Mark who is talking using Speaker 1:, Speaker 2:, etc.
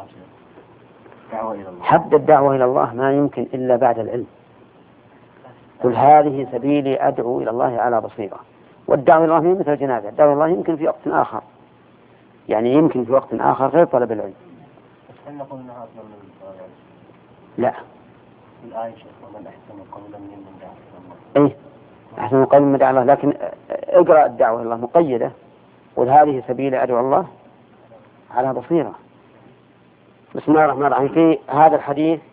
Speaker 1: حد الدعوة إلى الله ما يمكن إلا بعد العلم. قل هذه سبيلي أدعو إلى الله على بصيرة. والدعوة إلى الله مثل الجنازة، الدعوة إلى الله يمكن في وقت آخر، يعني يمكن في وقت آخر غير طلب العلم.
Speaker 2: هل نقول أنها أفضل من
Speaker 1: لا.
Speaker 2: الآية ومن أحسن قولا ممن دعا إلى الله.
Speaker 1: إيه أحسن قولا ممن دعا إلى الله، لكن اقرأ الدعوة إلى الله مقيدة، قل هذه سبيلي أدعو الله على بصيرة. بسم الله الرحمن الرحيم. في هذا الحديث